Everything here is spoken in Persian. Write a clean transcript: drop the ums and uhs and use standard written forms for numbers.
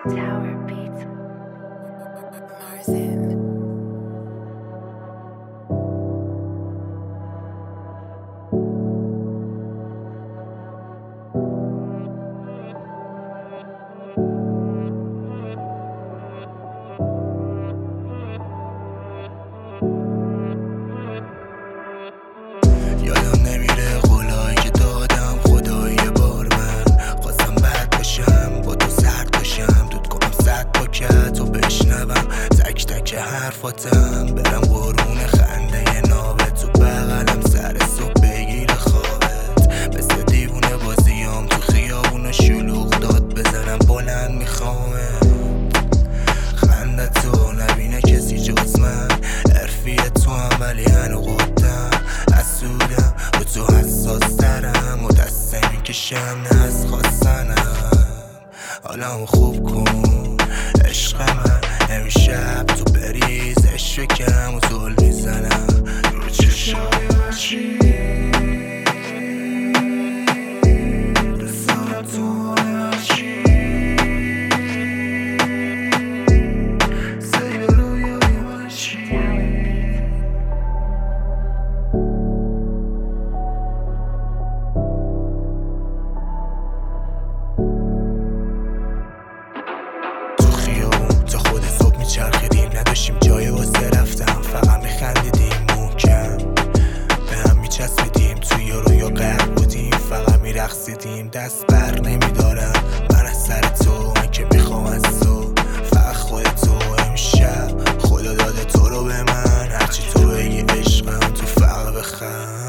Tower Beats. Marzin. یادم نمیره قولایی که دادم خدایی بار من خواستم بد باشم با تو سرد باشم دود کنم صد پاکت و بشنوم تک تک حرفاتم برم قرون خنده نابت تو بغلم سر صبح بگیر خوابت مثل دیوونه بازیام تو خیابون شلوغ داد بزنم بلند میخوامت خنده تو نبینه کسی جز من عرفی تو هم ولی هنو قدم حسودم رو تو حساس ترم و دسته میکشم نه از خواستنم حالمو خوب کن عشق من امشب تو بریز عشقم و زل میزنم رو چشای هرچی رسانم تو هرچی سعی به رویای من چی تا خود صبح میچرخیدیم نداشتیم جای واسه رفتم فقط میخندیدیم محکم به هم میچسبیدیم توی رویا غرق بودیم فقط میرقصیدیم دست بر نمیدارم من از سر تو من که میخوام از تو فقط خودتو امشب خدا داده تو رو به من هرچی تو بگی عشقم تو فقط بخند